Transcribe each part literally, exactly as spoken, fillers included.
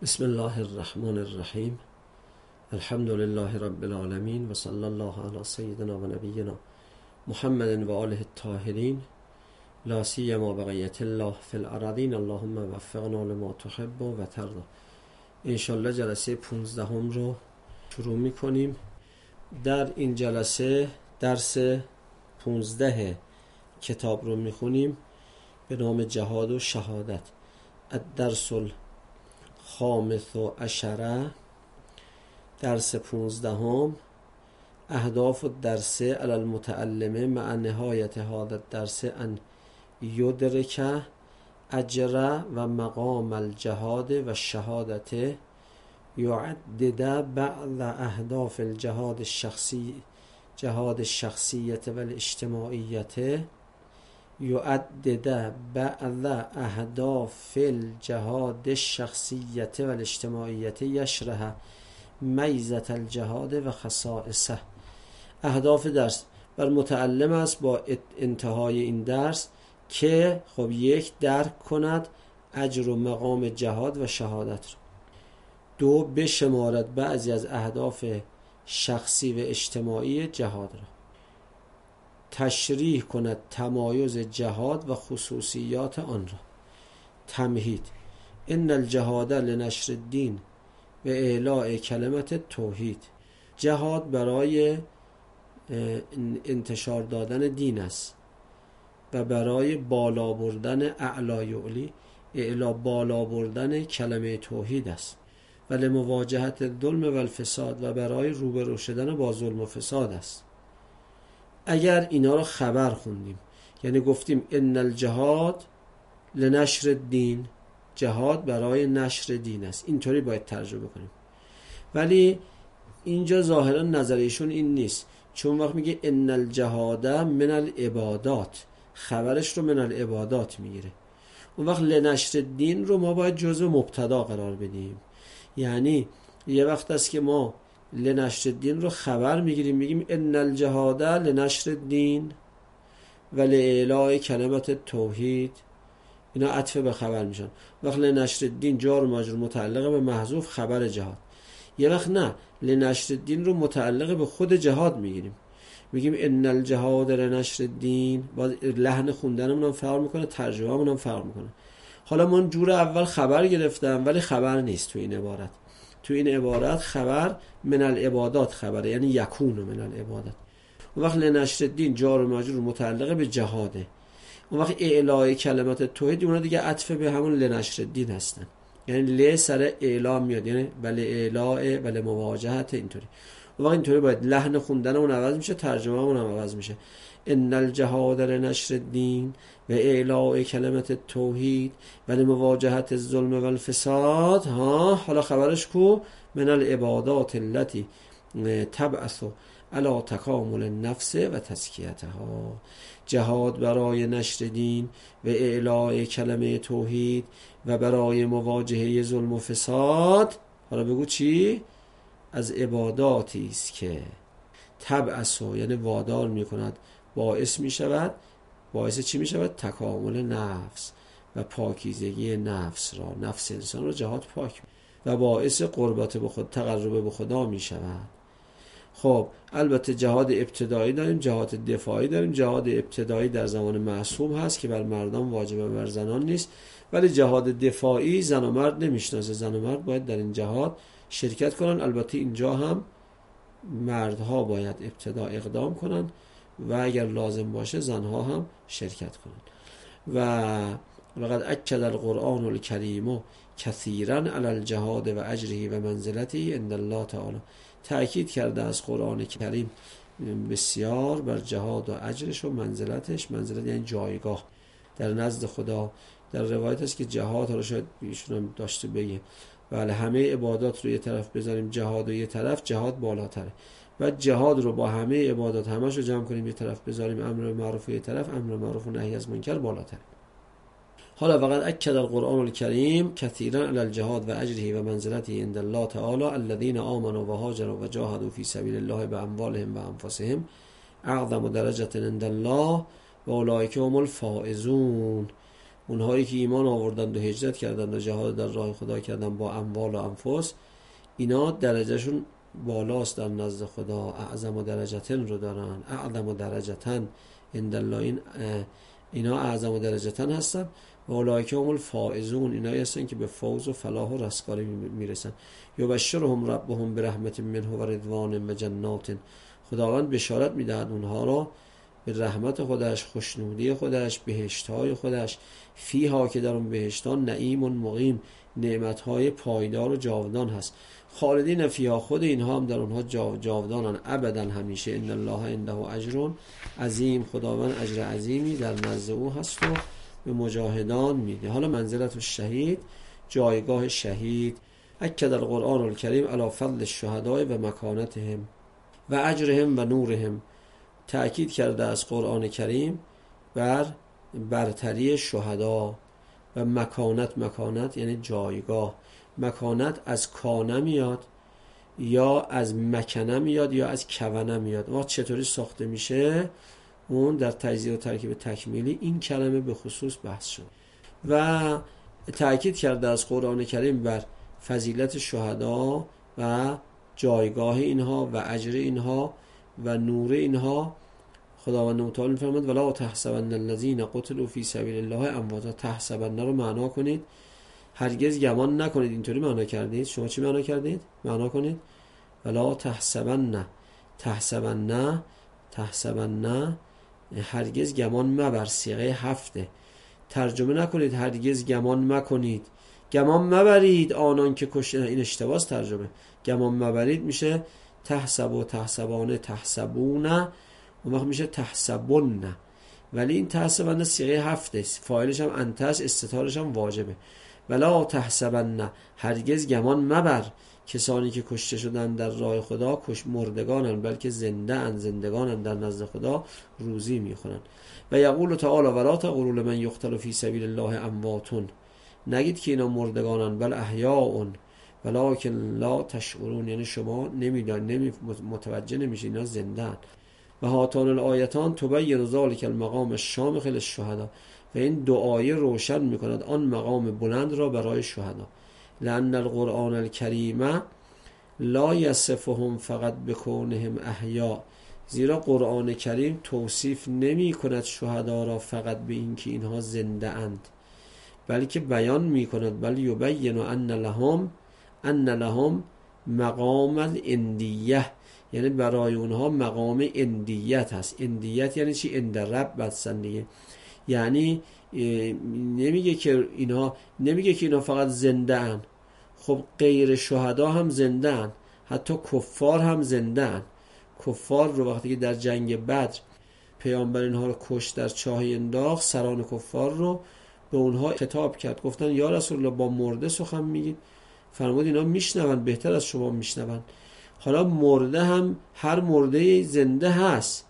بسم الله الرحمن الرحیم. الحمد لله رب العالمین و صلی الله علی سیدنا و نبینا محمد و آله الطاهرین، لا سیما بقیت الله فی الارضین. اللهم وفقنا لما تحب و ترضی. انشالله جلسه پونزدهم رو شروع میکنیم. در این جلسه درس پونزده کتاب رو میخونیم به نام جهاد و شهادت. الدرس خامس و عشره، درس پونزدهم. اهداف الدرس علی المتعلم مع نهایت هذا الدرس ان یدرک اجر و مقام الجهاد و شهادت، یعدد بعض اهداف الجهاد الشخصی جهاد الشخصیت و الاجتماعیت، یعدد بعض اهداف الجهاد الشخصیت و الاجتماعیت، یشرح میزة الجهاد و خصائصه. اهداف درس بر متعلم است با انتهای این درس که خب یک، درک کند اجر و مقام جهاد و شهادت رو. دو، بشمارد بعضی از اهداف شخصی و اجتماعی جهاد را. تشریح کند تمایز جهاد و خصوصیات آن را. تمهید: ان الجهاد لنشر الدین و اعلاء کلمت توحید. جهاد برای انتشار دادن دین است و برای بالا بردن اعلی یعلی، اعلا بالا بردن کلمه توحید است. و لمواجهت الظلم و الفساد، و برای روبرو شدن با ظلم و فساد است. اگر اینا رو خبر خوندیم، یعنی گفتیم ان الجهاد لنشر الدین، جهاد برای نشر دین است، اینطوری باید ترجمه کنیم. ولی اینجا ظاهرا نظریشون این نیست، چون وقت میگه ان الجهاد من العبادات، خبرش رو من العبادات میگیره. اون وقت لنشر الدین رو ما باید جزء مبتدا قرار بدیم. یعنی یه وقت است که ما لنشر الدین رو خبر میگیریم، میگیم ان الجهاد لنشر الدین و لاعلاء کلمت توحید، اینا عطف به خبر میشن. وقت لنشر الدین جار و مجرور متعلق به محذوف خبر جهاد. یه وقت نه، لنشر الدین رو متعلق به خود جهاد میگیریم، میگیم ان الجهاد لنشر الدین. باز لحن خوندنمون هم فرق میکنه، ترجمه‌مون هم فرق میکنه. حالا من جور اول خبر گرفتم ولی خبر نیست تو این عبارت. تو این عبارت خبر من العبادات خبره، یعنی یکون من العبادات. اون وقت لنشر الدین جار و مجرور متعلق به جهاده. اون وقت اعلاء کلمت توحید، اونها دیگه عطف به همون لنشر الدین هستن، یعنی ل سر اعلام میاد، یعنی بل اعلاء بل مواجهت، اینطوری. اون وقت اینطوری باید لحن خوندنمون عوض میشه، ترجمه‌مون هم عوض میشه. ان الجهاد لنشر الدین و اعلاء کلمت توحید و لمواجهت الظلم و الفساد. ها، حالا خبرش کو؟ من العبادات التي تبعث علی تکامل النفس و تزکیتها. جهاد برای نشر دین و اعلاء کلمه توحید و برای مواجهه ظلم و فساد. حالا بگو چی؟ از عباداتی است که تبعث، یعنی وادار میکند، باعث میشود. باعث چی میشود؟ تکامل نفس و پاکیزگی نفس را. نفس انسان را جهاد پاک و باعث قربت به خود، تقرب به خدا میشود. خب البته جهاد ابتدایی داریم، جهاد دفاعی داریم. جهاد ابتدایی در زمان معصوم هست که بر مردان واجبه، بر زنان نیست. ولی جهاد دفاعی زن و مرد نمیشناسه، زن و مرد باید در این جهاد شرکت کنن. البته اینجا هم مردها باید ابتدا اقدام کنن و اگر لازم باشه زنها هم شرکت کنن. و لقد اکد القرآن الکریم کثیرا علی الجهاد و اجره و منزلته عند الله تعالی. تأکید کرده از قرآن کریم بسیار بر جهاد و اجرش و منزلتش. منزلت یعنی جایگاه در نزد خدا. در روایت است که جهاد رو شاید ایشون هم داشته بگه، بله همه عبادات رو یه طرف بذاریم، جهاد رو یه طرف، جهاد بالاتره. و جهاد رو با همه عبادات همش رو جمع کنیم یه طرف بذاریم، امر معروف یه طرف، امر معروف و نهی از منکر بالاتره. حالا وقد اکد القرآن الکریم کثیرا علی الجهاد و اجره و منزلته عند الله تعالی الذین آمنوا و هاجروا و جاهدوا فی سبیل الله باموالهم و انفسهم اعظم درجة عند الله و اولئک هم الفائزون. اونهایی که ایمان آوردند و هجرت کردند و جهاد در راه خدا کردند با اموال و انفس، اینا درجهشون بالاست در نزد خدا، اعظم درجتن رو دارن، اعظم درجتن عند الله، این اینا اعظم درجتن هستن و اولئک هم الفائزون، اینایی هستن که به فوز و فلاح و رستگاری میرسن. یبشرهم ربهم برحمت منه و رضوان و جنات، خداوند بشارت میدهد اونها رو به رحمت خودش، خوشنودی خودش، بهشت‌های خودش، فیها که در اون بهشتان نعیم و مقیم، نعمت‌های پایدار و جاودان هست. خالدین فیها، خود اینها هم در اونها جاو جاودانن ابدا همیشه. ان الله عنده اجر عظیم، خداوند اجر عظیمی در نزد او هست و به مجاهدان میده. حالا منزلت الشهید، جایگاه شهید. اکد القرآن الکریم علی فضل الشهداء و مکانتهم و اجرهم و نورهم، تأکید کرده از قرآن کریم بر برتری شهدا و مکانت. مکانت یعنی جایگاه. مکانت از کانه میاد یا از مکنه میاد یا از کونه میاد. وقت چطوری ساخته میشه اون در تجزیه و ترکیب تکمیلی این کلمه به خصوص بحث شد و تأکید کرده از قرآن کریم بر فضیلت شهدا و جایگاه اینها و اجر اینها و نور اینها. خداوند متعال می‌فرماید ولا تحسبن الذين قتلوا في سبيل الله امواتا. تحسبن رو معنا کنید، هرگز گمان نکنید. اینطوری معنا کردید؟ شما چی معنا کردید؟ معنا کنید ولا تحسبن، تحسبن تحسبن هرگز گمان مبر، صیغه هفته. ترجمه نکنید هرگز گمان مکنید، گمان مبرید آنان که کشته. این اشتباس ترجمه. گمان مبرید میشه تحسب و تحسبانه تحسبون، اون وقت میشه تحسبون. ولی این تحسبن صیغه هفته، فاعلش هم انت است، استتارش هم واجبه. ولا تحسبن، هرگز گمان مبر کسانی که کشته شدن در راه خدا کش مردگانن، بلکه زنده ان، زندگانن در نزد خدا روزی میخورن. و یقول تعالی ولا تقولوا لمن یقتل فی سبیل الله اموات، نگید که اینا مردگانن بل احیاء ولکن لا تشعرون، یعنی شما نمیدان، نمی متوجه نمیشین اینا زنده ان. و هاتان الآیتان تبین ذلک المقام الشامخ للشهدا، و این دو آیه روشن میکند آن مقام بلند را برای شهدا. لأن القرآن الکریم لا یصفهم فقط بکونهم احیاء، زیرا قرآن کریم توصیف نمی کند شهدا را فقط به این که اینها زنده اند، بلکه بیان می کند بل یبین ان لهم ان لهم مقام الاندیه، یعنی برای اونها مقام اندیت هست. اندیت یعنی چی؟ اند رب هستن دیگه. یعنی نمیگه که اینها نمیگه که اینا فقط زنده ان. خب غیر شهدا هم زنده ان، حتی کفار هم زنده ان. کفار رو وقتی که در جنگ بدر پیامبر اینها رو کشت، در چاهی انداخت، سران کفار رو به اونها خطاب کرد، گفتن یا رسول الله با مرده سخن میگید؟ فرمود اینا میشنون، بهتر از شما میشنون. حالا مرده هم هر مرده زنده هست.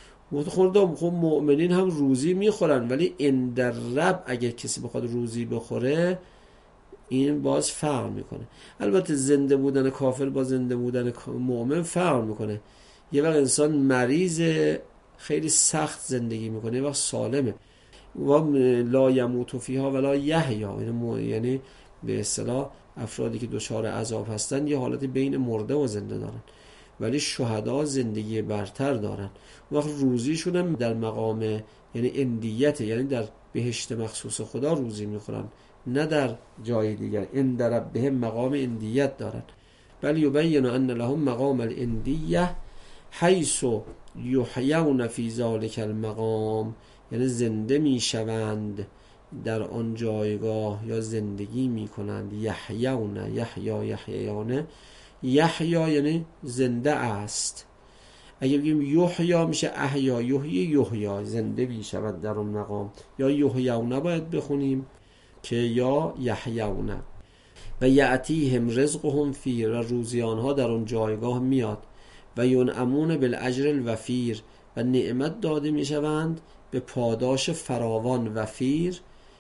خب مؤمنین هم روزی میخورن، ولی اندر رب اگر کسی بخواد روزی بخوره این باز فرق میکنه. البته زنده بودن کافر با زنده بودن مؤمن فرق میکنه. یه وقت انسان مریض خیلی سخت زندگی میکنه، یه وقت سالمه. و لا یموت فیها ولا یحیا، یعنی به اصطلاح افرادی که دچار عذاب هستن یه حالت بین مرده و زنده دارن، ولی شهدا زندگی برتر دارن. وقت روزیشون هم در مقام یعنی اندیت، یعنی در بهشت مخصوص خدا روزی میخورن، نه در جای دیگر. ان در ربهم مقام اندیت دارن. بل یبین ان لهم مقام الاندیه حیث یحیون فی ذلک المقام، یعنی زنده میشوند در آن جایگاه یا زندگی میکنند. یحیون، یحیا یحیانه، یحیا یعنی زنده است. اگه بگیم یحیا میشه احیا، یحیی یحیا، زنده میشود در اون مقام. یا یحیون باید بخونیم که یا یحیون. و یأتیهم رزقهم فی، روزی آنها در اون جایگاه میاد. و ینعمون بالاجر الوفیر، و نعمت داده میشوند به پاداش فراوان. وفیر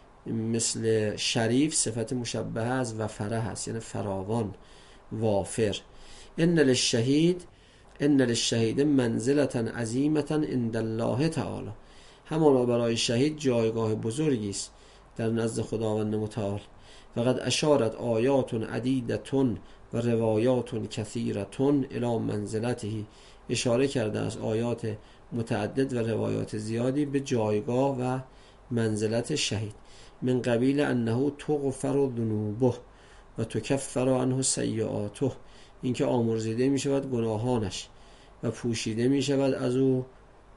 مثل شریف صفت مشبهه از وفره هست، یعنی فراوان، وافر. ان للشهید ان للشهید منزلة عظیمة عند الله تعالی، همانا برای شهید جایگاه بزرگی است در نزد خداوند متعال. فقد اشارت آیات عدیدتون و روایات کثیرتون الی منزلته، اشاره کرده از آیات متعدد و روایات زیادی به جایگاه و منزلت شهید. من قبیل انه تغفر ذنوبه و تکفر عنه سیئاته، اینکه آمرزیده می شود گناهانش و پوشیده می شود از او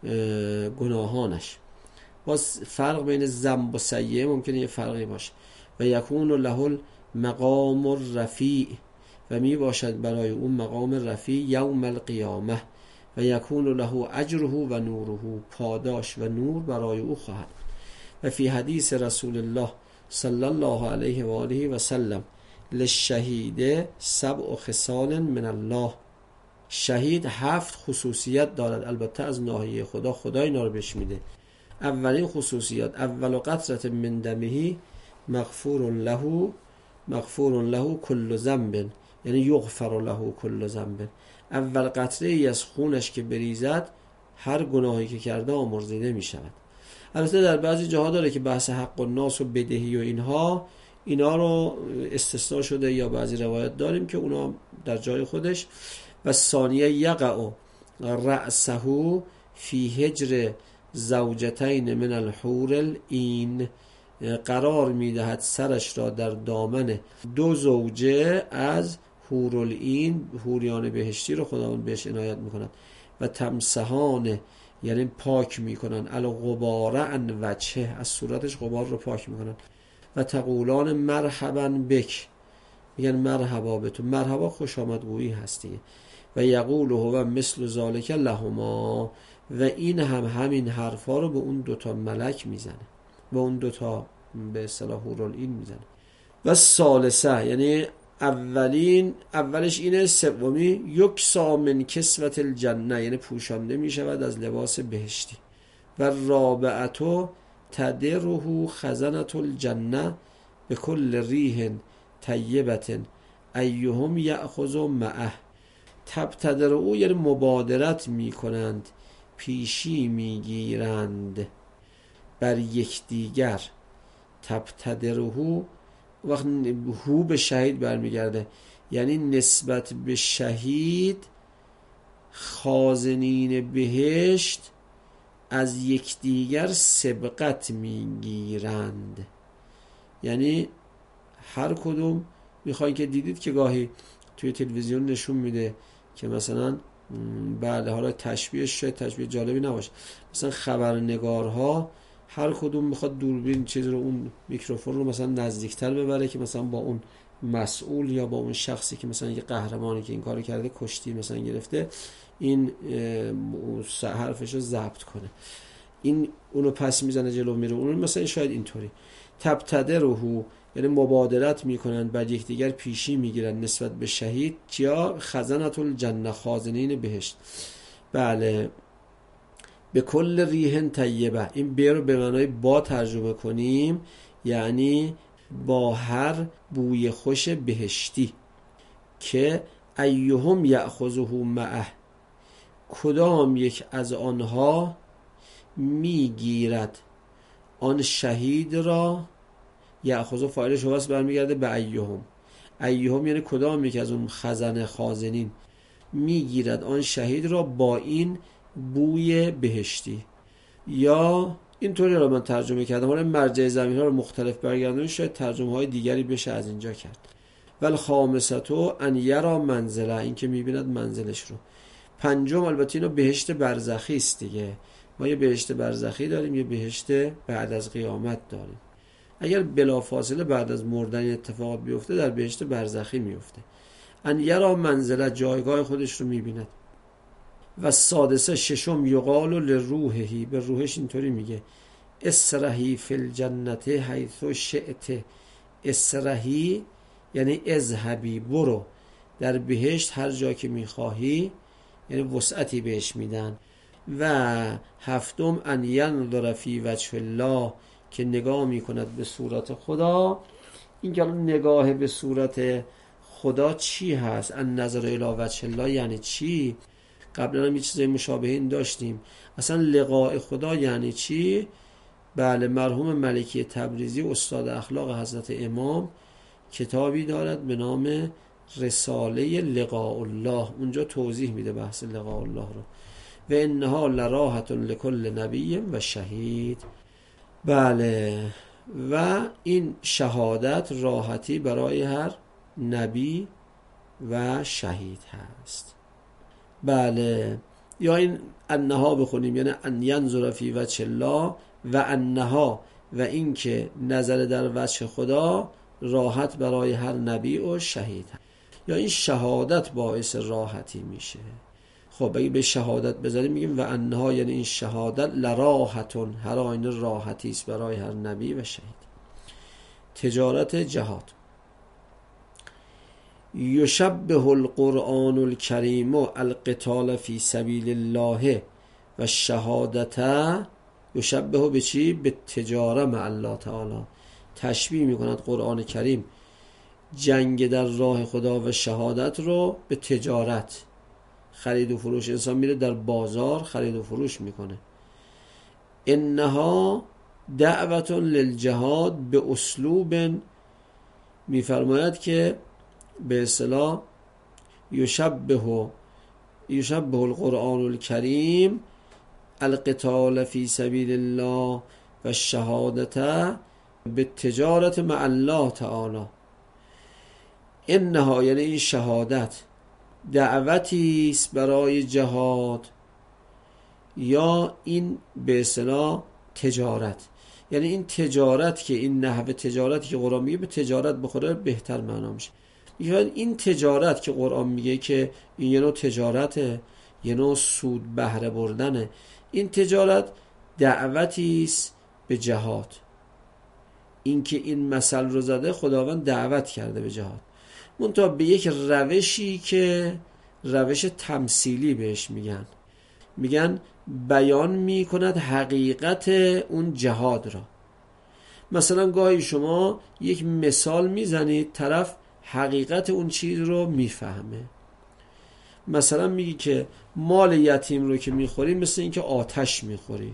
گناهانش. باز فرق بین ذنب و سیئه ممکنه یه فرقی باشه. و یکون له المقام الرفیع، و می باشد برای اون مقام رفیع یوم القیامه. و یکون له اجره و نوره، پاداش و نور برای او خواهد. و فی حدیث رسول الله صلی الله علیه و آله و سلم للشهید سبع خصال من الله، شهید هفت خصوصیت دارد، البته از ناحیه خدا، خدا اینا رو بهش میده. اولین خصوصیات، اول قطره من دمه مغفور له مغفور له کل ذنب، یعنی یغفر له کل ذنب. اول قطره ای از خونش که بریزد هر گناهی که کرده آمرزیده می شود. البته در بعضی جاها داره که بحث حق الناس و بدهی و اینها اینا رو استثناء شده، یا بعضی روایت داریم که اونا در جای خودش. و ثانیه یقع رأسه فی حجر زوجتین من الحور العین، قرار میدهد سرش را در دامن دو زوجه از حور العین، حوریان بهشتی رو خداوند بهش عنایت میکند. و تمسحان، یعنی پاک میکنن، الغبار عن وجهه، از صورتش غبار رو پاک میکنن. و تقولان مرحبا بک، میگن مرحبا به تو، مرحبا خوش آمدگویی هستی. و یقول هو مثل ذالک لهما، و این هم همین حرفا رو به اون دوتا ملک میزنه، به اون دوتا به اصطلاح حورالعین میزنه. و ثالثه، یعنی اولین اولش اینه، سومی یکسا من کسوت الجنه، یعنی پوشانده میشود از لباس بهشتی. و رابعتو تدره خزنت الجنه به کل ریح طیبت ایهم یأخذ معه. تبتدرو یعنی مبادرت میکنند، پیشی میگیرند بر یکدیگر. تبتدرهو وقت هو به شهید برمیگرده، یعنی نسبت به شهید خازنین بهشت از یکدیگر سبقت میگیرند. یعنی هر کدوم میخواین که دیدید که گاهی توی تلویزیون نشون میده که مثلا بله، حالا تشبیهش شاید تشبیه جالبی نباشه، مثلا خبرنگارها هر کدوم میخواد دوربین چیز رو، اون میکروفون رو مثلا نزدیکتر ببره که مثلا با اون مسئول یا با اون شخصی که مثلا یه قهرمانی که این کارو کرده کشتی مثلا گرفته، این حرفش رو ضبط کنه، این اونو پس میزنه جلو میره، اون مثلا شاید اینطوری. تبتدرهو یعنی مبادرت میکنن، بر یکدیگر پیشی میگیرن نسبت به شهید، یا خزنت الجنه، خازنین بهشت. بله، به کل ریح طیبه، این به رو به معنای با ترجمه کنیم یعنی با هر بوی خوش بهشتی، که ایهم یأخذه معه، کدام یک از آنها میگیرد آن شهید را. یأخذ فاعلش واسه برمیگرده به ایهم، ایهم یعنی کدام یک از اون خزنه خازنین میگیرد آن شهید را با این بوی بهشتی. یا اینطوری رو من ترجمه کردم، حالا مرجع زمین ها رو مختلف برگردونید، شاید ترجمه های دیگری بشه از اینجا کرد. ول خامساتو ان یرا منزله، این که میبیند منزلش رو. پنجم البته اینو بهشت برزخی است دیگه، ما یه بهشت برزخی داریم، یه بهشت بعد از قیامت داریم. اگر بلافاصله بعد از مردن این اتفاق بیفته، در بهشت برزخی میفته. ان یرا منزله، جایگاه خودش رو میبیند. و سادسه ششم یقال لروحهی، به روحش اینطوری میگه اسرحی فی الجنت حیث شئت. اسرحی یعنی اذهبی، برو در بهشت هر جا که میخواهی، یعنی وسعتی بهش میدن. و هفتم ان ینظر فی وجه الله، که نگاه میکند به صورت خدا. این که نگاه به صورت خدا چی هست؟ ان نظر الی وجه الله یعنی چی؟ قبلا هم یه چیزای مشابه این داشتیم. اصلا لقاء خدا یعنی چی؟ بله، مرحوم ملکی تبریزی استاد اخلاق حضرت امام کتابی دارد به نام رساله لقاء الله، اونجا توضیح میده بحث لقاء الله رو. و انها لراحة لكل نبی و شهید. بله، و این شهادت راحتی برای هر نبی و شهید هست. بله، یا این انها بخونیم، یعنی ان ینظر فی وجه الله و انها، و این که نظر در وجه خدا راحت برای هر نبی و شهید هست. یا این شهادت باعث راحتی میشه. خب اگه به شهادت بذاریم میگیم و انها، یعنی این شهادت لراحتون، هر آینه راحتی است برای هر نبی و شهید. تجارت جهاد. یشبه القرآن الکریم القتال فی سبیل الله و شهادت. یشبه به چی؟ به تجاره مع الله تعالی. تشبیه میکند قرآن کریم جنگ در راه خدا و شهادت رو به تجارت، خرید و فروش. انسان میره در بازار خرید و فروش میکنه. انها دعوت للجهاد به اسلوب، میفرماید که به اصطلاح یشبه یشبه القرآن الکریم القتال فی سبیل الله و شهادت به تجارت مع الله تعالی. انها، یعنی این شهادت، دعوتی است برای جهاد، یا این به اصطلاح تجارت، یعنی این تجارت که این نحوه تجارتی که قرآن میگه به تجارت بخوره بهتر معنا میشه. میگه این تجارت که قرآن میگه که این یه نوع تجارته، یه نوع سود بهره بردنه، این تجارت دعوتی است به جهاد. این که این مثل رو زده خداوند دعوت کرده به جهاد، منتها به یک روشی که روش تمثیلی بهش میگن، میگن بیان میکند حقیقت اون جهاد را. مثلا گاهی شما یک مثال میزنید، طرف حقیقت اون چیز رو میفهمه. مثلا میگی که مال یتیم رو که میخوری مثل این که آتش میخوری.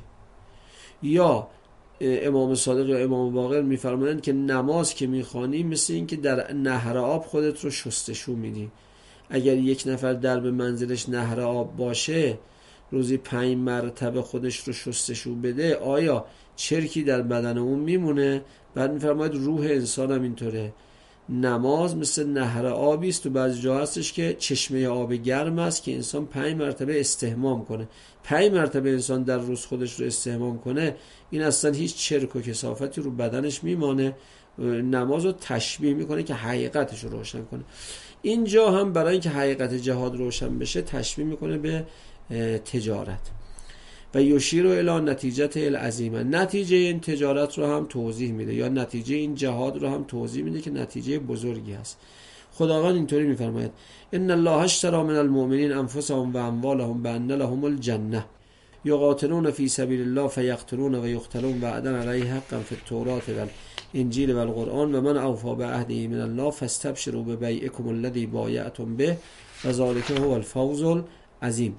یا امام صادق یا امام باقر میفرمایند که نماز که میخوانی مثل این که در نهر آب خودت رو شستشو میدی. اگر یک نفر در به منزلش نهر آب باشه، روزی پنج مرتبه خودش رو شستشو بده، آیا چرکی در بدن اون میمونه؟ بعد میفرماید روح انسان هم اینطوره. نماز مثل نهر آبی است. تو بعضی جا هستش که چشمه آب گرم است که انسان پنج مرتبه استحمام کنه. پنج مرتبه انسان در روز خودش رو استحمام کنه، این اصلا هیچ چرک و کثافتی رو بدنش میمانه. نماز رو تشبیه میکنه که حقیقتش رو روشن کنه. اینجا هم برای اینکه حقیقت جهاد روشن بشه تشبیه میکنه به تجارت. و یشیر الی نتیجه العظیمه، نتیجه این تجارت رو هم توضیح میده، یا نتیجه این جهاد رو هم توضیح میده که نتیجه بزرگی است. خداوند اینطوری میفرماید ان الله اشتری من المؤمنین انفسهم و اموالهم بان لهم الجنه یقاتلون فی سبیل الله فیقتلون و یقتلون وعدا علیه حقا فی التوراة والانجیل والقرآن و من اوفی بعهده من الله فاستبشروا ببیعکم الذی بایعتم به و ذلک هو الفوز العظیم.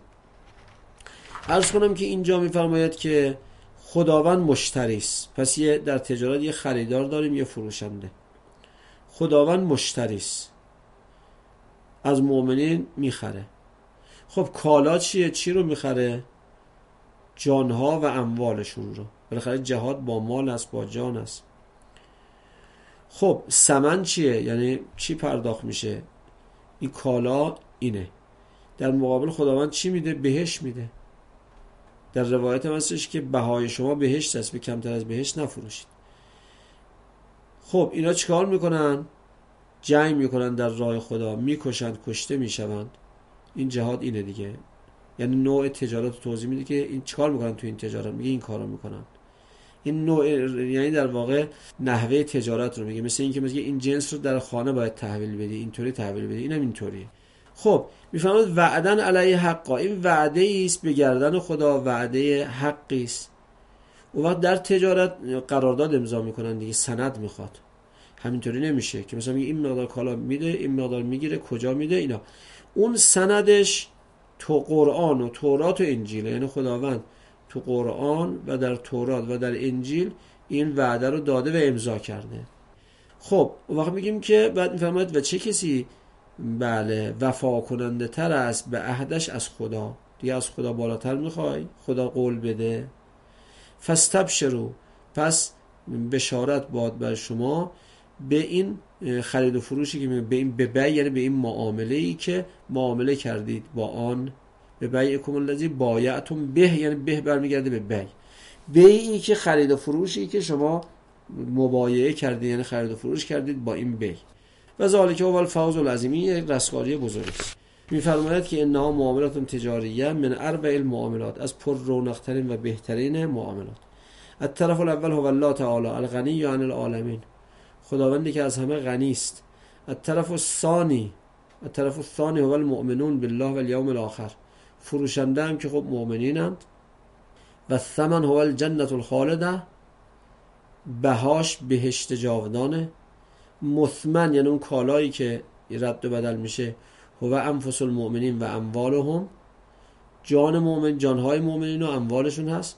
عرض کنم که اینجا میفرماید که خداوند مشتری است. پس یه در تجارت یه خریدار داریم، یه فروشنده. خداوند مشتری است، از مؤمنین میخره. خب کالا چیه؟ چی رو میخره؟ جانها و اموالشون رو. بالاخره جهاد با مال است، با جان است. خب ثمن چیه؟ یعنی چی پرداخت میشه؟ این کالا اینه. در مقابل خداوند چی میده؟ بهشت میده. در روایت هم هستش که بهای شما بهشت است، به کمتر از بهشت نفروشید. خب اینا چیکار میکنن؟ جنگ میکنن در راه خدا، میکشند، کشته میشوند. این جهاد اینه دیگه. یعنی نوع تجارت توضیح میده که این چیکار میکنن تو این تجارت، میگه این کارو میکنن. این نوع، یعنی در واقع نحوه تجارت رو میگه. مثل این که میگه این جنس رو در خانه باید تحویل بدی، اینطوری تحویل بدی، اینم اینطوریه. خب میفهمید وعدن علیه حقا، این وعده است به گردن خدا، وعده حقی است. اون وقت در تجارت قرارداد امضا میکنن دیگه، سند میخواد. همینطوری نمیشه که مثلا میگه این مقدار کالا میده، این مقدار میگیره، کجا میده، اینا. اون سندش تو قرآن و تورات و انجیل، یعنی خداوند تو قرآن و در تورات و در انجیل این وعده رو داده و امضا کرده. خب اون وقت میگیم که بعد میفرماید و چه کسی بله وفا کننده تر است به عهدش از خدا. دیگه از خدا بالاتر میخوای؟ خدا قول بده. فاستبشروا، پس بشارت باد بر شما به این خرید و فروشی که به این به بیع، یعنی به این معامله ای که معامله کردید با آن، به بیعکم الذی بایعتم به، یعنی به برمیگرده به بیع، بیعی که خرید و فروشی که شما مبایعه کردید، یعنی خرید و فروش کردید با این بیع. و ذالک هو الفوز العظیم، یک رستگاری بزرگ است. می‌فرماید که انها معاملات تجاریه من اربع المعاملات، از پر رونق‌ترین و بهترین معاملات. الطرف الاول هو الله تعالی الغنی عن العالمین، خداوندی که از همه غنی است. الطرف الثانی الطرف الثانی هو المؤمنون بالله و الیوم الاخر، فروشنده هم که خب مؤمنینند. و الثمن هو الجنة الخالده، بهاش بهشت جاودانه. مثمن یعنی اون کالایی که رد و بدل میشه، هو انفس المؤمنین و اموالهم، جان مؤمن، جانهای مؤمنین و اموالشون هست.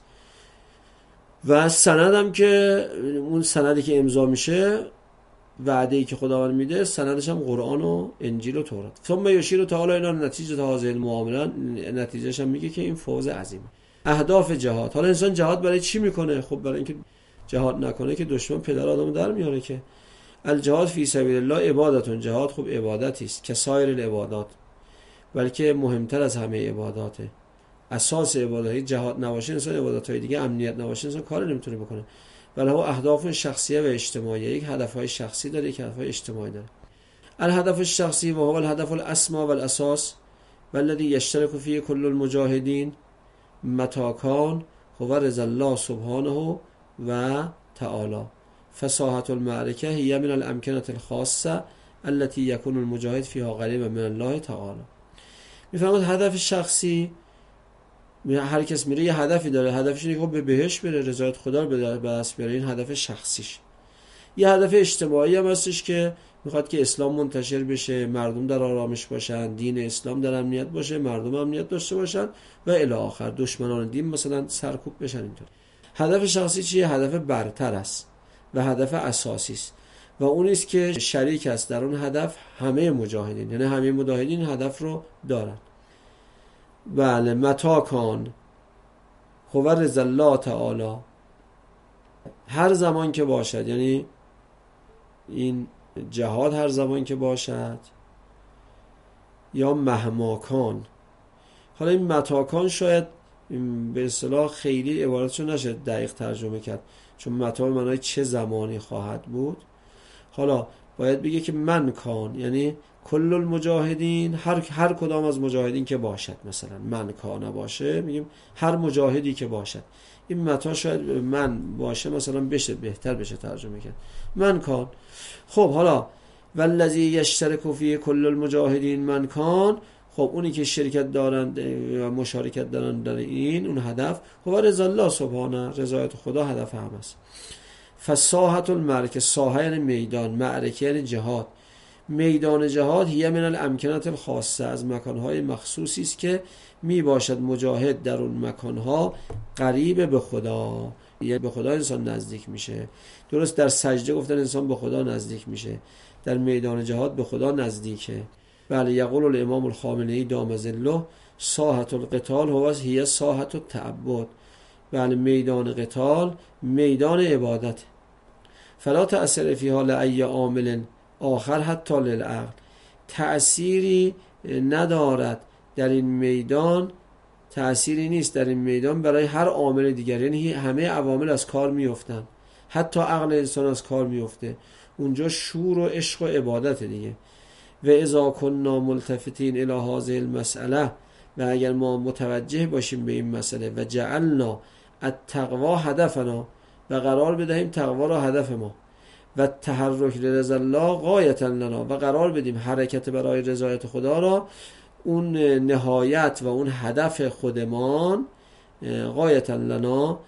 و سند هم که اون سندی که امضا میشه، وعده‌ای که خداوند میده، سندش هم قرآن و انجیل و تورات. ثم یشیر تعالی الی نتیجه هذه المعامله، نتیجهش هم میگه که این فوز عظیمه. اهداف جهاد، حالا انسان جهاد برای چی میکنه؟ خب برای اینکه جهاد نکنه که دشمن پدر آدمو در میاره. که الجهاد فی سبیل الله عبادتون، جهاد خب عبادتی است که سایر العبادات، بلکه مهمتر از همه عباداته. اساس عبادت جهاد نباشه انسان عبادت‌های دیگه، امنیت نباشه انسان کار نمیتونه بکنه. ولی هو اهداف شخصیه و اجتماعی، یک هدف‌های شخصی داره، یک هدف‌های اجتماعی داره. الهدف الشخصی و هو الهدف الاسمى والاساس والذي يشترك فيه كل المجاهدين متى كان هو رضا الله سبحانه و تعالی. فساحة المعركة هي من الامكنة الخاصة التي يكون المجاهد فيها قريبا من الله تعالی. میفهمید هدف شخصی، هر کس میره یه هدفی داره، هدفش اینه که به بهشت بره، رضایت خدا رو به دست بیاره، این هدف شخصیش. یه هدف اجتماعی هم هستش که میخواد که اسلام منتشر بشه، مردم در آرامش باشن، دین اسلام در امنیت باشه، مردم امنیت داشته باشن و الی آخر، دشمنان دین مثلا سرکوب بشن. اینطور هدف شخصی چیه؟ هدف برتر است و هدف اساسی است و اون است که شریک است در اون هدف همه مجاهدین، یعنی همه مجاهدین هدف رو دارن. بله، متى کان هو رضا الله تعالی، هر زمان که باشد، یعنی این جهاد هر زمان که باشد، یا مهما کان. حالا این متى کان شاید به اصطلاح خیلی عبارتشو نشه دقیق ترجمه کرد، چون متى معنای چه زمانی خواهد بود. حالا باید بگه که من کان، یعنی کل المجاهدین، هر هر کدام از مجاهدین که باشد. مثلا من کان باشه میگیم هر مجاهدی که باشد. این متى شاید من باشه مثلا بشه بهتر بشه ترجمه کرد، من کان. خب حالا والذی یشترک فی کل المجاهدین من کان، خب اونی که شرکت دارند و مشارکت دارند در این اون هدف، خب رضا الله سبحانه، رضایت خدا هدف هم است. فساحة المعرکه، ساحه یعنی میدان، معرکه یعنی جهاد. میدان جهاد هی من الامکنة الخاصه، از مکانهای مخصوصی است که می باشد مجاهد در اون مکانها قریب به خدا، یعنی به خدا انسان نزدیک میشه. درست در سجده گفتن انسان به خدا نزدیک میشه، در میدان جهاد به خدا نزدیکه. بله، یقول الامام الخامنه‌ای دام ظله ساحة القتال هو هی ساحة التعبد. بله، میدان قتال میدان عبادت. فلا تأثیر فیها لأی عامل آخر حتی للعقل، تأثیری ندارد در این میدان، تأثیری نیست در این میدان برای هر عامل دیگر، یعنی همه عوامل از کار میافتن، حتی عقل انسان از کار میفته. اونجا شور و عشق و عبادت دیگه. و اذا كنا ملتفتین الی هذه المسئله، و اگر ما متوجه باشیم به این مسئله، و جعلنا التقوا هدفنا، و قرار بدهیم تقوا را هدف ما، و تحرک لرضا الله غایة لنا، و قرار بدیم حرکت برای رضایت خدا را اون نهایت و اون هدف خودمان، غایة لنا،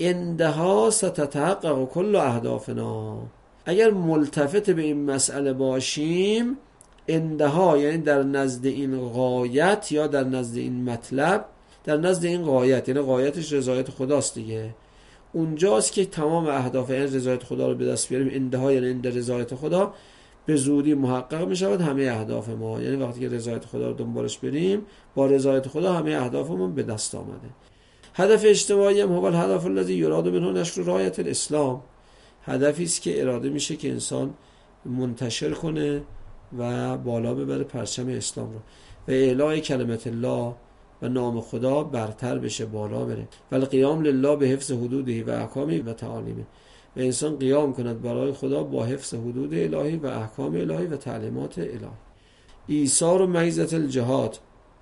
اندها ستتحقق کل اهدافنا. اگر ملتفت به این مسئله باشیم، اندها یعنی در نزد این غایت یا در نزد این مطلب، در نزد این غایت، یعنی غایتش رضایت خداست دیگه، اونجاست که تمام اهداف این رضایت خدا رو به دست بیاریم. انتها یعنی اند رضایت خدا به زودی محقق می شود همه اهداف ما. یعنی وقتی که رضایت خدا رو دنبالش بریم، با رضایت خدا همه اهدافمون به دست آمده. هدف اجتماعی هم هو الهدف الذی یراد منه نشر رایت الاسلام. هدفی است که اراده میشه که انسان منتشر کنه و بالا ببره پرچم اسلام رو و اعلای کلمت الله و نام خدا برتر بشه، بالا بره. و القیام لله به حفظ حدوده و احکامه و تعالیمه. و انسان قیام کند برای خدا با حفظ حدود الهی و احکام الهی و تعلیمات الهی. ایثار و میزة الجهاد.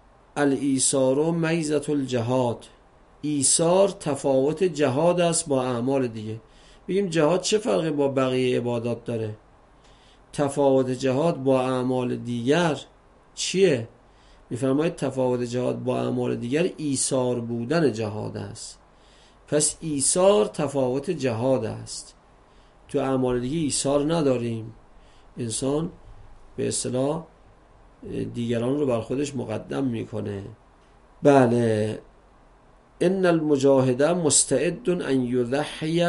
الایثار و میزة الجهاد. ایثار تفاوت جهاد است با اعمال دیگه. بگیم جهاد چه فرقی با بقیه عبادات داره؟ تفاوت جهاد با اعمال دیگر چیه؟ میفرماید تفاوت جهاد با اعمال دیگر ایثار بودن جهاد است. پس ایثار تفاوت جهاد است. تو اعمال دیگه ایثار نداریم. انسان به اصطلاح دیگران رو بر خودش مقدم میکنه. بله. ان المجاهد مستعد ان یضحی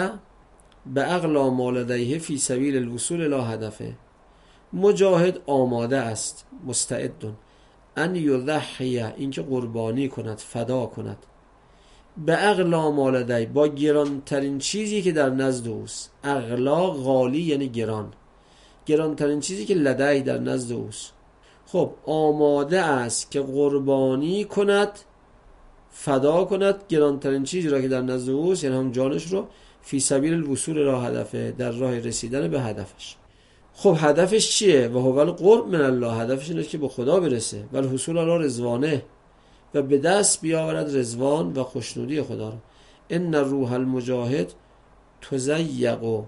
باغلی ما لدیه فی سبیل الوصول الی هدفه. مجاهد آماده است، مستعد ان یضحی، اینکه قربانی کند، فدا کند، به اغلا ما لدی، با گرانترین چیزی که در نزد اوست. اغلا غالی یعنی گران، گرانترین چیزی که لدی در نزد اوست. خب آماده است که قربانی کند، فدا کند گرانترین چیزی را که در نزد اوست، یعنی هم جانش رو، فی سبیل الوصول الی هدفه، در راه رسیدن به هدفش. خب هدفش چیه؟ و هو القرب من الله. هدفش اینه که به خدا برسه. و الحصول علی رضوانه، و به دست بیاورد رضوان و خوشنودی خدا رو. ان روح المجاهد تزیق،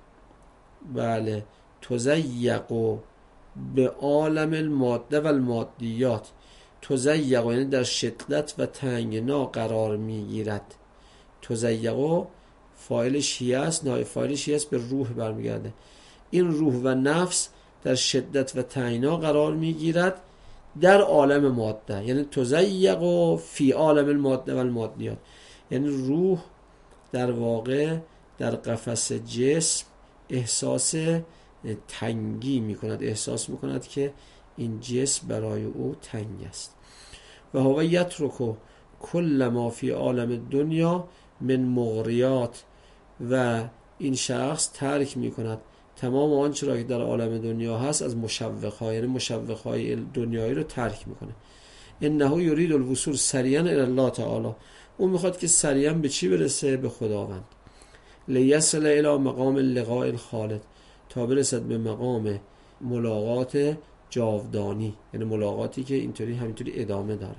بله، تزیق به عالم الماده و المادیات. تزیق یعنی در شدت و تنگنا قرار میگیرد. تزیق فاعلش هی است، نایب فاعلش هی است، به روح برمیگرده. این روح و نفس در شدت و تنگنا قرار میگیرد در عالم ماده، یعنی تزیق فی عالم الماده و المادیات، یعنی روح در واقع در قفس جسم احساس تنگی میکند، احساس میکند که این جسم برای او تنگ است. و هو یترک کل ما فی عالم دنیا من مغریات، و این شخص ترک میکند تمام آنچه را که در عالم دنیا هست از مشوق‌ها، یعنی مشوق‌های دنیایی رو ترک میکنه. انه یرید الوصول سریعا الی الله تعالی. اون میخواد که سریعا به چی برسه؟ به خداوند. لیصل الی مقام اللقاء الخالد، تا برسد به مقام ملاقات جاودانی، یعنی ملاقاتی که اینطوری همینطوری ادامه داره.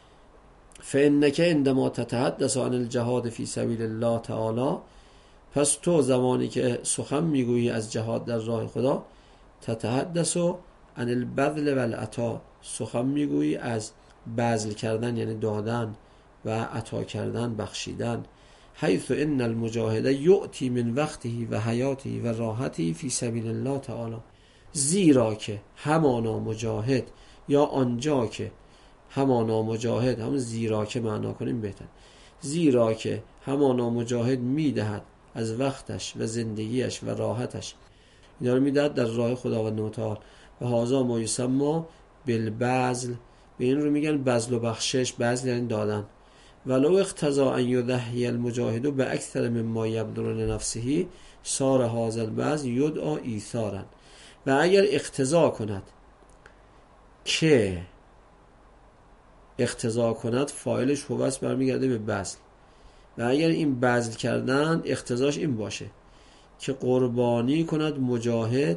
فانک عندما تتحدث عن الجهاد فی سبیل الله تعالی، پس تو زمانی که سخن میگویی از جهاد در راه خدا، تتحدث عن البذل والعطا، سخن میگویی از بذل کردن یعنی دادن و عطا کردن، بخشیدن. حیث ان المجاهد یؤتی من وقته و حیاته و راحته فی سبیل الله تعالی، زیرا که همانا مجاهد، یا آنجا که همانا مجاهد، هم زیرا که معنا کنیم بهتر، زیرا که همانا مجاهد میدهد از وقتش و زندگیش و راحتش، اینا رو میدهد در راه خداوند متعال. و هذا ما یسمى بالبذل، به این رو میگن بذل و بخشش. بذل یعنی دادن. ولو اقتضى ان یضحی المجاهد به اکثر مما یبذل لنفسه صار هذا البذل یدعى ایثارا. و اگر اقتضا کند که اقتضا کند فاعلش هو است، برمیگرده به بذل. و اگر این بذل کردن اقتضاش این باشه که قربانی کند مجاهد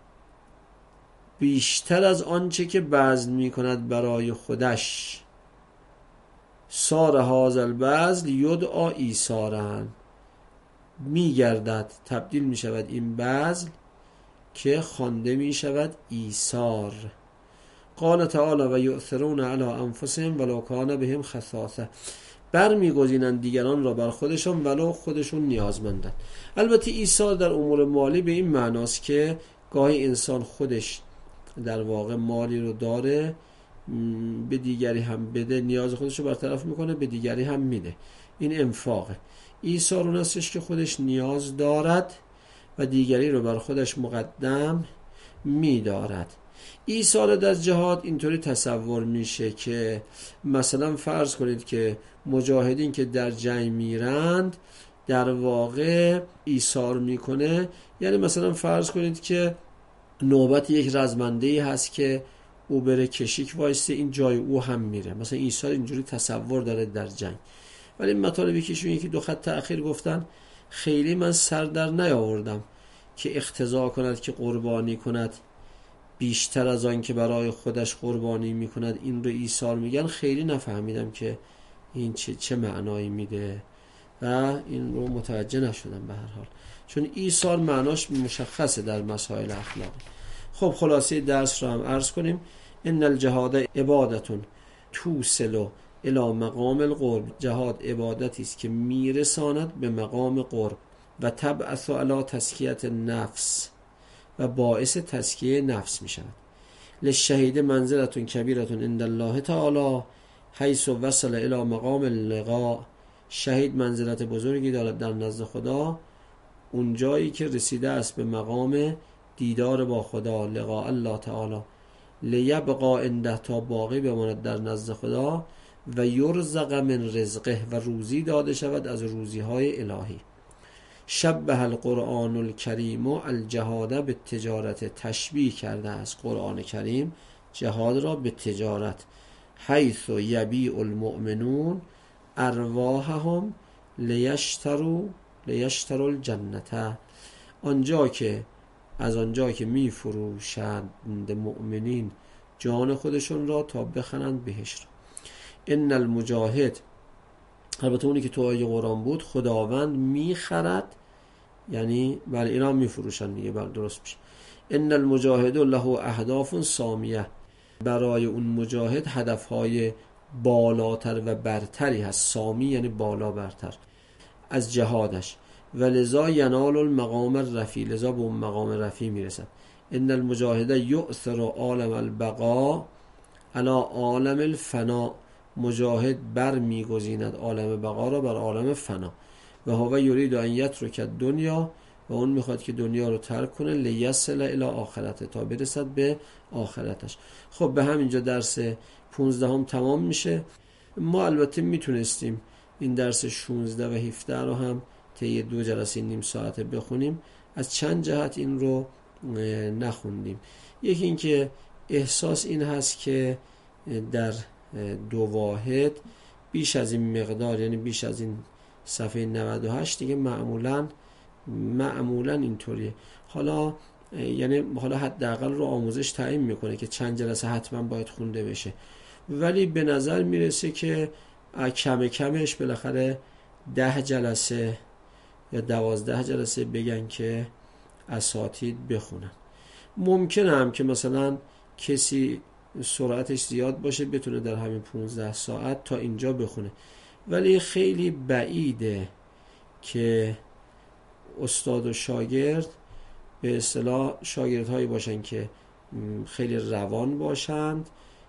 بیشتر از آنچه که بذل می کند برای خودش، صار هذا البذل یدعى ایثارا، می گردد، تبدیل می شود این بذل که خوانده می شود ایثار. قال تعالی و یؤثرون علی انفسهم ولو کان بهم خصاصه، بر میگزینند دیگران را بر خودشان ولو خودشون نیازمندند. البته ایثار در امور مالی به این معناست که گاهی انسان خودش در واقع مالی رو داره به دیگری هم بده، نیاز خودش رو برطرف میکنه، به دیگری هم میده. این انفاقه. ایثار اون هستش که خودش نیاز دارد و دیگری رو بر خودش مقدم میدارد. ایثار در جهاد اینطوری تصور میشه که مثلا فرض کنید که مجاهدین که در جنگ میرند در واقع ایثار میکنه، یعنی مثلا فرض کنید که نوبت یک رزمنده‌ای هست که او بره کشیک وایسته، این جای او هم میره، مثلا ایثار اینجوری تصور داره در جنگ. ولی این مطالبی که شون یکی دو خط تأخیر گفتن خیلی من سر در نیاوردم که اقتضا کند که قربانی کند بیشتر از آن که برای خودش قربانی میکند این رو ایثار میگن. خیلی نفهمیدم که این چه چه معنایی میده و این رو متوجه نشدم به هر حال، چون ایثار معناش مشخصه در مسائل اخلاقی. خب خلاصه درس رو هم عرض کنیم. ان الجهاد عبادتون توصل الی مقام القرب، جهاد عبادتی است که میرساند به مقام قرب و تبعث علی تزکیه نفس و باعث تزکیه نفس می شود. للشهید منزلتون کبیرتون عند الله تعالی حیث وصل الی مقام اللقاء، شهید منزلت بزرگی دارد در نزد خدا اون جایی که رسیده است به مقام دیدار با خدا، لقاء الله تعالی، لیبقا عنده، تا باقی بماند در نزد خدا، و یرزق من رزقه، و روزی داده شود از روزی های الهی. شبه القرآن الکریم الجهاد به تجارت، تشبیه کرده است قرآن کریم جهاد را به تجارت. حیث یبیع المؤمنون ارواحهم لیشتروا لیشتروا الجنة، آنجا که از آنجا که می فروشند مؤمنین جان خودشون را تا بخرند بهشت را. ان المجاهد، البته اونی که تو آیه قرآن بود، خداوند میخرد، یعنی بله اینا هم میفروشن دیگه، بله درست میشه. ان المجاهد له اهداف سامیه، برای اون مجاهد هدفهای بالاتر و برتری هست. سامی یعنی بالا برتر از جهادش. و لذا ینال المقام الرفیع، لذا به اون مقام رفیع میرسد. ان المجاهد یؤثر عالم البقاء علی عالم الفنا، مجاهد بر میگزیند عالم بقا را بر عالم فنا. و هو یرید ان یترک الدنیا، و اون میخواد که دنیا رو ترک کنه، لیصل الی آخرته، تا برسد به آخرتش. خب به همینجا درس پونزده هم تمام میشه. ما البته میتونستیم این درس شونزده و هفده رو هم طی دو جلسه نیم ساعته بخونیم، از چند جهت این رو نخوندیم. یکی این که احساس این هست که در دو واحد بیش از این مقدار، یعنی بیش از این صفحه نود و هشت دیگه معمولا معمولا اینطوریه. حالا یعنی حالا حداقل رو آموزش تعیین میکنه که چند جلسه حتما باید خونده بشه، ولی به نظر میرسه که کم کمش بالاخره ده جلسه یا دوازده جلسه بگن که اساتید بخونن. ممکنه هم که مثلا کسی سرعتش زیاد باشه بتونه در همین پونزده ساعت تا اینجا بخونه، ولی خیلی بعیده که استاد و شاگرد به اصطلاح شاگردهایی باشن که خیلی روان باشند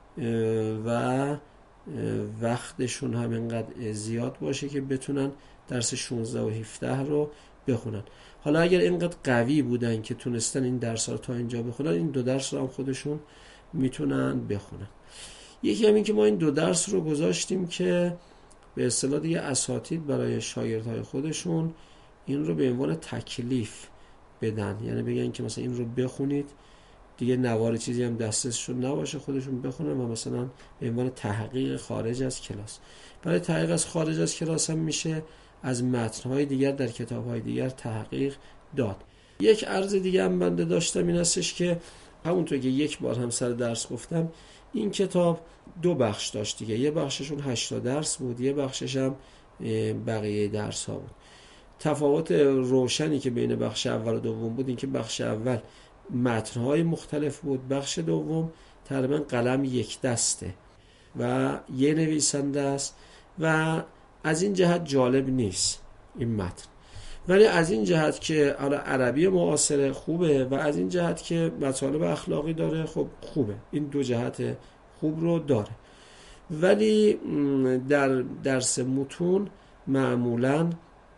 و وقتشون هم اینقدر زیاد باشه که بتونن درس شانزده و هفده رو بخونن. حالا اگر اینقدر قوی بودن که تونستن این درس رو تا اینجا بخونن، این دو درس رو هم خودشون میتونن بخونن. یکی هم این که ما این دو درس رو گذاشتیم که به اصطلاح دیگه اساتید برای شاگردهای خودشون این رو به عنوان تکلیف بدن، یعنی بگن که مثلا این رو بخونید، دیگه نوار چیزی هم دستشون نباشه، خودشون بخونن و مثلا به عنوان تحقیق خارج از کلاس. برای تحقیق از خارج از کلاس هم میشه از متن‌های دیگر در کتاب‌های دیگر تحقیق داد. یک عرض دیگه هم بنده داشتم این هستش که همونطور که یک بار هم سر درس گفتم، این کتاب دو بخش داشت دیگه، یه بخششون هشت درس بود، یه بخشش هم بقیه درس ها بود. تفاوت روشنی که بین بخش اول و دوم بود این که بخش اول متن‌های مختلف بود، بخش دوم تقریبا قلم یک دسته و یه نویسنده است و از این جهت جالب نیست این متن، ولی از این جهت که عربی معاصر خوبه و از این جهت که مطالب اخلاقی داره خب خوبه. این دو جهت خوب رو داره. ولی در درس متون معمولاً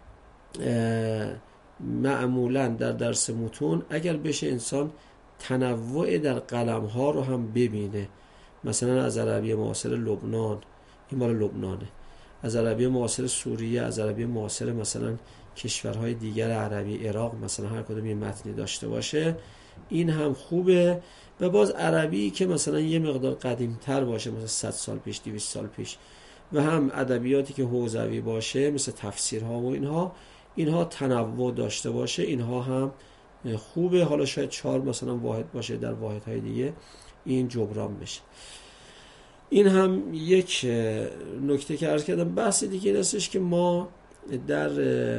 معمولاً در درس متون اگر بشه انسان تنوع در قلم ها رو هم ببینه، مثلا از عربی معاصر لبنان، این مال لبنانه، از عربی معاصر سوریه، از عربی معاصر مثلا کشورهای دیگر عربی، عراق، مثلا هر کدوم یه متنی داشته باشه، این هم خوبه. و باز عربی که مثلا یه مقدار قدیمتر باشه، مثلا صد سال پیش، دویست سال پیش، و هم ادبیاتی که حوزوی باشه مثل تفسیرها و اینها اینها تنوع داشته باشه، اینها هم خوبه. حالا شاید چهار مثلا واحد باشه در واحدهای دیگه این جبران بشه. این هم یک نکته که عرض کردم. بحث دیگه این هستش که ما در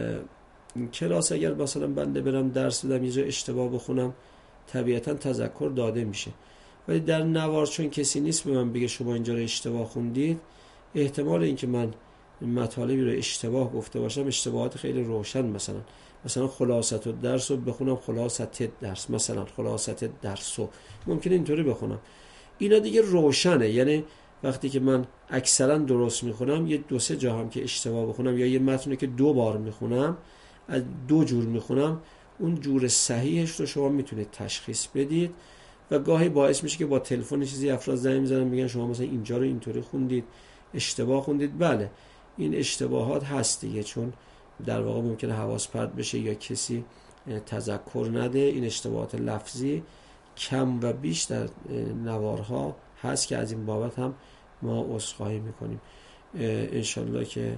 کلاس اگر مثلا بنده برم درس بدم یه جا اشتباه بخونم طبیعتا تذکر داده میشه، ولی در نوار چون کسی نیست به من بگه شما اینجا رو اشتباه خوندید، احتمال اینکه من مطالبی رو اشتباه گفته باشم اشتباهات خیلی روشن، مثلا مثلا خلاصت الدرس رو بخونم خلاصت درس، مثلا خلاصت درس رو ممکنه اینطوری بخونم، اینا دیگه روشنه. یعنی وقتی که من اکثرا درست میخونم یه دو سه جا هم که اشتباه بخونم یا یه متنی که دو بار میخونم از دو جور میخونم، اون جور صحیحش رو شما میتونید تشخیص بدید و گاهی باعث میشه که با تلفن چیزی افراد زنگ میزنن میگن شما مثلا اینجا رو اینطوری خوندید، اشتباه خوندید. بله این اشتباهات هست دیگه، چون در واقع ممکنه حواس پرت بشه یا کسی تذکر نده. این اشتباهات لفظی کم و بیش در نوارها هست که از این بابت هم ما عذرخواهی میکنیم. انشالله که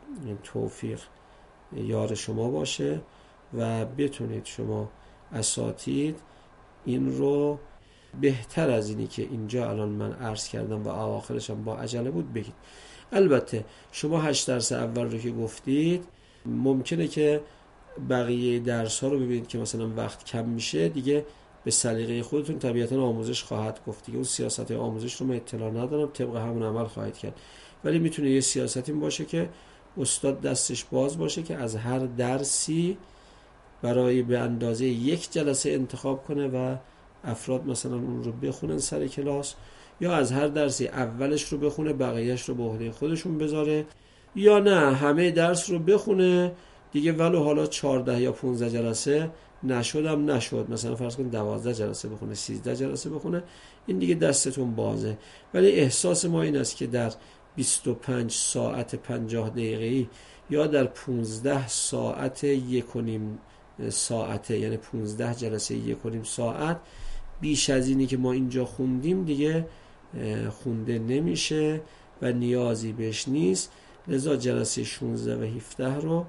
توفیق یار شما باشه و بتونید شما اساتید این رو بهتر از اینی که اینجا الان من عرض کردم و اواخرش هم با عجله بود بگید. البته شما هشت درس اول رو که گفتید ممکنه که بقیه درس ها رو ببینید که مثلا وقت کم میشه دیگه به سلیقه خودتون طبیعتا آموزش خواهد گفت دیگه. اون سیاست آموزش رو من اطلاع ندارم، طبق همون عمل خواهید کرد. ولی میتونه یه سیاستی باشه که استاد دستش باز باشه که از هر درسی برای به اندازه یک جلسه انتخاب کنه و افراد مثلا اون رو بخونن سر کلاس، یا از هر درسی اولش رو بخونه بقیهش رو به عهده خودشون بذاره، یا نه همه درس رو بخونه دیگه ولو حالا چهارده یا پانزده جلسه نشدم نشد، مثلا فرض کن دوازده جلسه بخونه، سیزده جلسه بخونه، این دیگه دستتون بازه. ولی احساس ما این است که در بیست و پنج ساعت پنجاه دقیقه‌ای یا در پانزده ساعت یک و نیم ساعته، یعنی پانزده جلسه یک و نیم ساعت، بیش از اینی که ما اینجا خوندیم دیگه خونده نمیشه و نیازی بهش نیست. لذا جلسه شانزده و هفده رو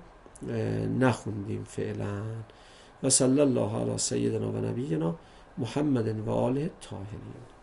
نخوندیم فعلا. و صلی الله علی سیدنا و نبینا محمد و آله الطاهرین.